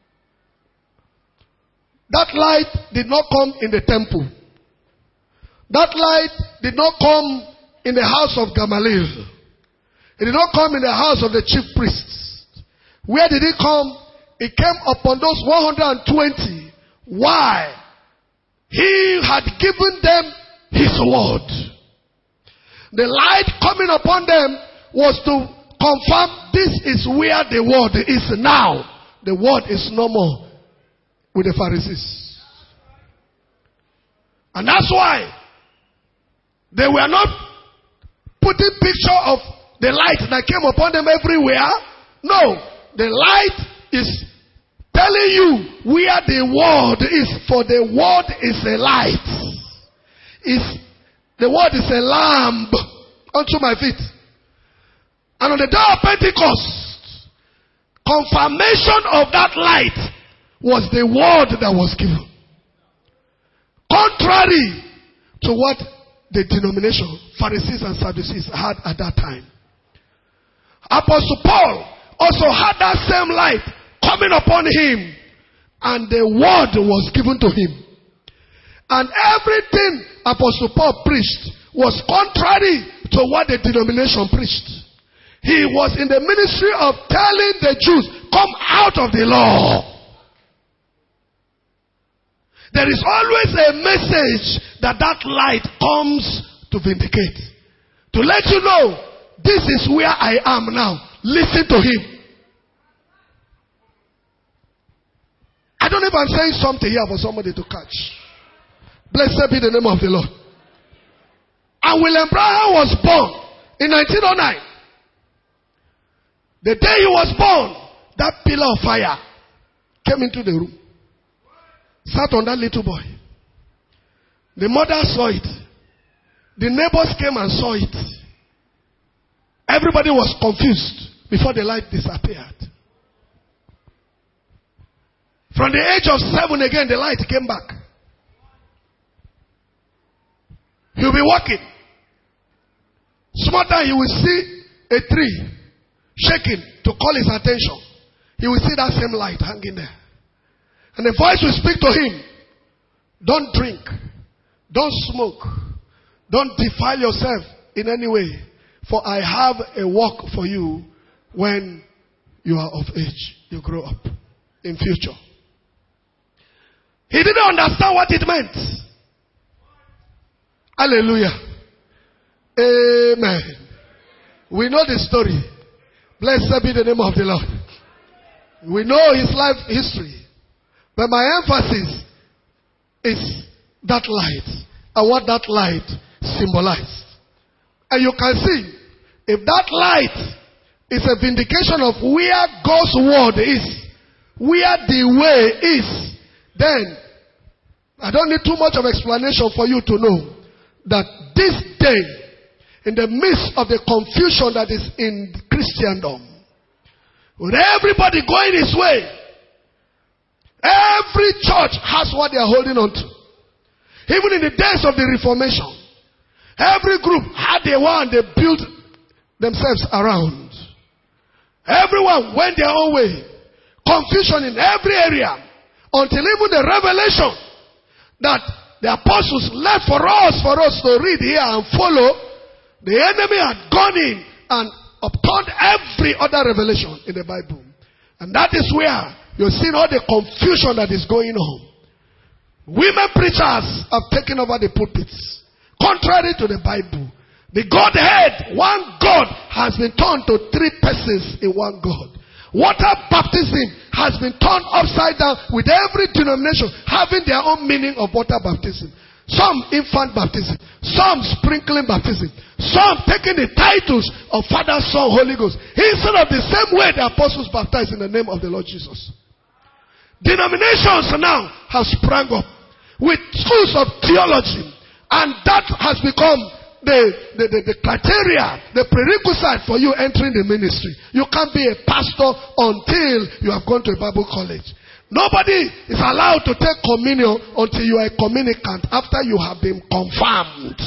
That light did not come in the temple. That light did not come in the house of Gamaliel. It did not come in the house of the chief priests. Where did it come? It came upon those one hundred twenty. Why? He had given them his word. The light coming upon them was to confirm this is where the word is now. The word is no more with the Pharisees. And that's why they were not putting picture of the light that came upon them everywhere. No, the light is telling you where the word is, for the word is a light. Is the word is a lamp unto my feet. And on the day of Pentecost, confirmation of that light was the word that was given. Contrary to what the denomination, Pharisees and Sadducees, had at that time. Apostle Paul also had that same light coming upon him, and the word was given to him. And everything Apostle Paul preached was contrary to what the denomination preached. He was in the ministry of telling the Jews, come out of the law. There is always a message that that light comes to vindicate. To let you know, this is where I am now. Listen to him. I don't know if I'm saying something here for somebody to catch. Blessed be the name of the Lord. And William Branham was born in nineteen oh nine. The day he was born, that pillar of fire came into the room. Sat on that little boy. The mother saw it. The neighbors came and saw it. Everybody was confused before the light disappeared. From the age of seven again, the light came back. He'll be walking. Small time, he will see a tree shaking to call his attention. He will see that same light hanging there. And the voice will speak to him. Don't drink. Don't smoke. Don't defile yourself in any way. For I have a work for you when you are of age. You grow up in future. He didn't understand what it meant. Hallelujah. Amen. We know the story. Blessed be the name of the Lord. We know his life history. But my emphasis is that light and what that light symbolized. And you can see, if that light is a vindication of where God's word is, where the way is, then I don't need too much of explanation for you to know that this day, in the midst of the confusion that is in Christendom, with everybody going his way, every church has what they are holding on to. Even in the days of the Reformation, every group had the one they built themselves around. Everyone went their own way. Confusion in every area. Until even the revelation that the apostles left for us, for us to read here and follow, the enemy had gone in and upturned every other revelation in the Bible. And that is where you're seeing all the confusion that is going on. Women preachers have taken over the pulpits, contrary to the Bible. The Godhead, one God, has been turned to three persons in one God. Water baptism has been turned upside down with every denomination having their own meaning of water baptism. Some infant baptism, some sprinkling baptism, some taking the titles of Father, Son, Holy Ghost, instead of the same way the apostles baptized in the name of the Lord Jesus. Denominations now have sprung up with schools of theology, and that has become the, the, the, the criteria, the prerequisite for you entering the ministry. You can't be a pastor until you have gone to a Bible college. Nobody is allowed to take communion until you are a communicant after you have been confirmed.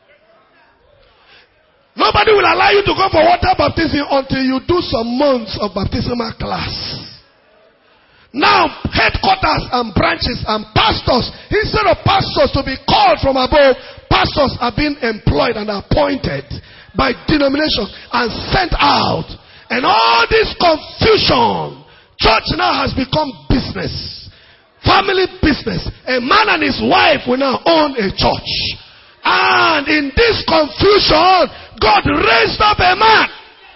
Nobody will allow you to go for water baptism until you do some months of baptismal class. Now, headquarters and branches and pastors, instead of pastors to be called from above, pastors are being employed and appointed by denomination and sent out. And all this confusion, church now has become business. Family business. A man and his wife will now own a church. And in this confusion, God raised up a man.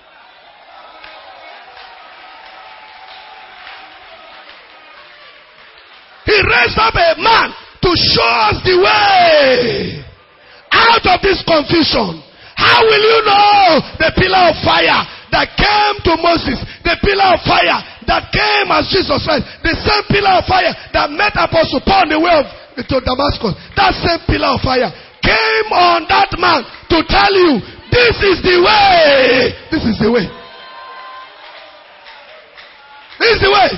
He raised up a man to show us the way out of this confusion. How will you know the pillar of fire that came to Moses, the pillar of fire that came as Jesus said, the same pillar of fire that met Apostle Paul on the way of, to Damascus, that same pillar of fire came on that man to tell you, this is the way. This is the way. This is the way.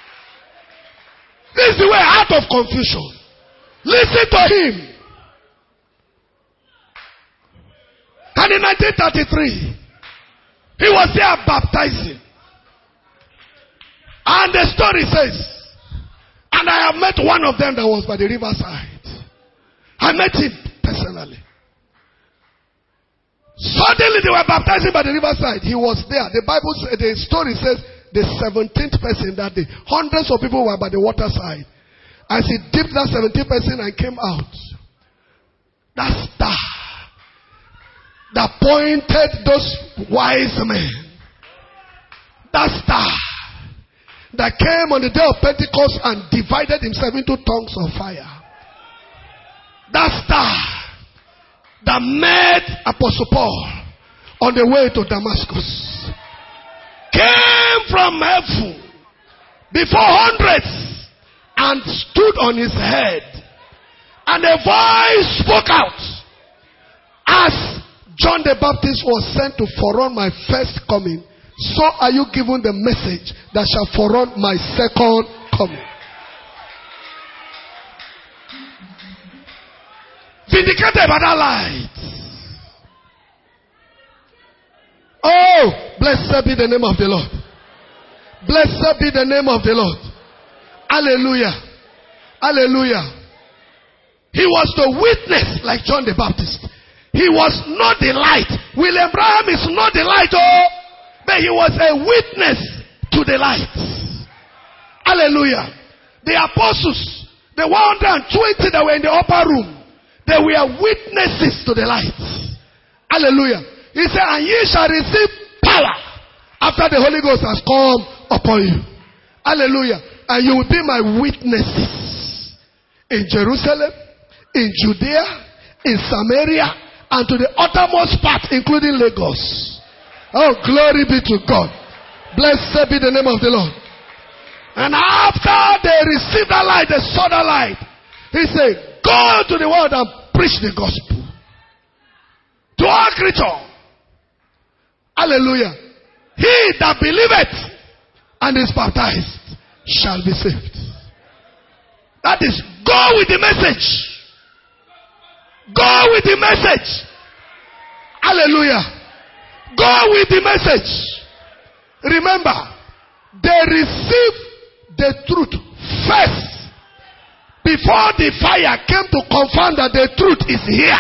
This is the way out of confusion. Listen to him. And in nineteen thirty-three, he was there baptizing. And the story says, and I have met one of them that was by the riverside. I met him personally. Suddenly they were baptizing by the riverside. He was there. The Bible, the story says, the seventeenth person that day, hundreds of people were by the waterside. As he dipped that seventeenth person and came out, that star that pointed those wise men, that star that came on the day of Pentecost and divided himself into tongues of fire, that star that met Apostle Paul on the way to Damascus, came from heaven before hundreds and stood on his head, and a voice spoke out as John the Baptist was sent to forerun my first coming, so are you given the message that shall forerun my second coming. Vindicated by that light. Oh, blessed be the name of the Lord. Blessed be the name of the Lord. Hallelujah. Hallelujah. He was the witness like John the Baptist. He was not the light. William Branham is not the light, oh, but he was a witness to the light. Hallelujah. The apostles, the one hundred twenty that were in the upper room, they were witnesses to the light. Hallelujah. He said, and ye shall receive power after the Holy Ghost has come upon you. Hallelujah. And you will be my witnesses in Jerusalem, in Judea, in Samaria, and to the uttermost part, including Lagos. Oh, glory be to God. Blessed be the name of the Lord. And after they received that light, they saw that light, he said, go to the world and preach the gospel to all creatures. Hallelujah. He that believeth and is baptized shall be saved. That is, go with the message. Go with the message. Hallelujah. Go with the message. Remember, they received the truth first before the fire came to confirm that the truth is here.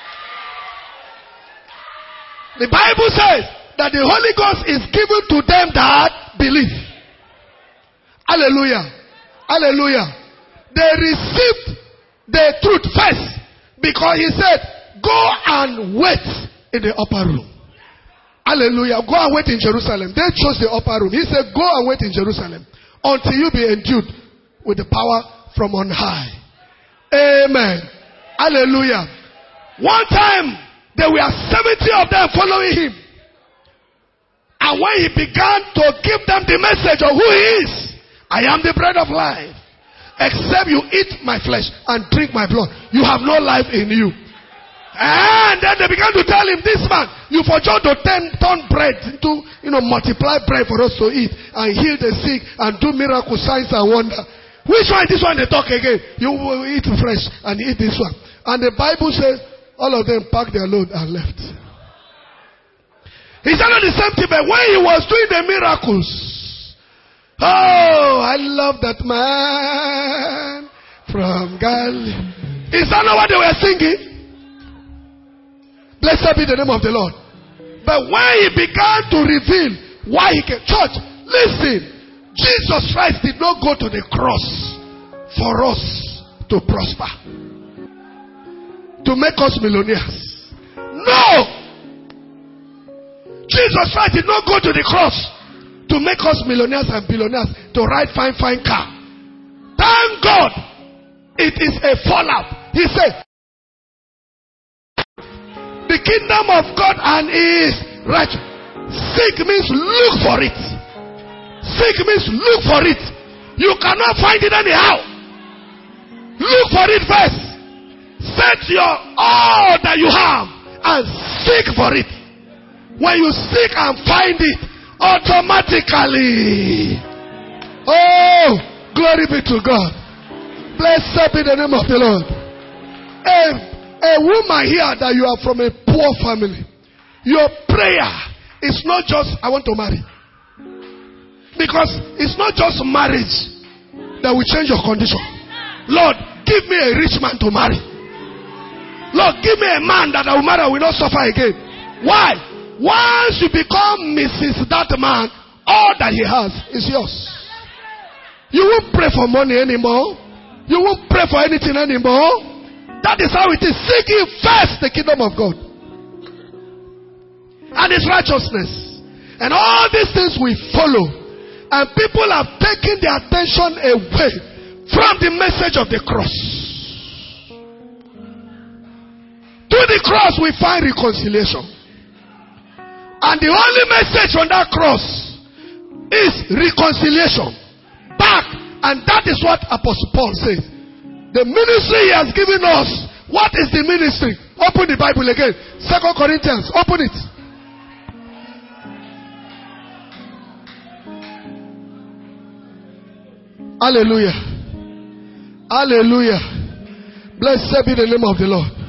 The Bible says that the Holy Ghost is given to them that believe. Hallelujah. Hallelujah. They received the truth first because he said, go and wait in the upper room. Hallelujah. Go and wait in Jerusalem. They chose the upper room. He said, go and wait in Jerusalem until you be endued with the power from on high. Amen. Hallelujah. One time, there were seventy of them following him. And when he began to give them the message of who he is, I am the bread of life. Except you eat my flesh and drink my blood, you have no life in you. And then they began to tell him, this man, you forgot to turn, turn bread into, you know, multiply bread for us to eat and heal the sick and do miracle signs and wonder. Which one? This one they talk again. You will eat fresh and eat this one. And the Bible says, all of them packed their load and left. He said not the same thing, but when he was doing the miracles, oh, I love that man from Galilee. Is that not what they were singing? Blessed be the name of the Lord. But when he began to reveal why he came, church, listen, Jesus Christ did not go to the cross for us to prosper, to make us millionaires. No! Jesus Christ did not go to the cross to make us millionaires and billionaires, to ride fine, fine car. Thank God it is a fallout. He said, the kingdom of God and his righteousness. Seek means look for it. Seek means look for it. You cannot find it anyhow. Look for it first. Set your all that you have and seek for it. When you seek and find it, automatically. Oh, glory be to God. Blessed be the name of the Lord. A, a woman here that you are from a poor family, your prayer is not just, I want to marry. Because it's not just marriage that will change your condition. Lord, give me a rich man to marry. Lord, give me a man that I will marry, I will not suffer again. Why? Once you become Missus that man, all that he has is yours. You won't pray for money anymore. You won't pray for anything anymore. That is how it is. Seek ye first the kingdom of God and his righteousness, and all these things will follow. And people have taken their attention away from the message of the cross. To the cross we find reconciliation. And the only message on that cross is reconciliation. Back. And that is what Apostle Paul says. The ministry he has given us. What is the ministry? Open the Bible again. Second Corinthians. Open it. Hallelujah. Hallelujah. Blessed be the name of the Lord.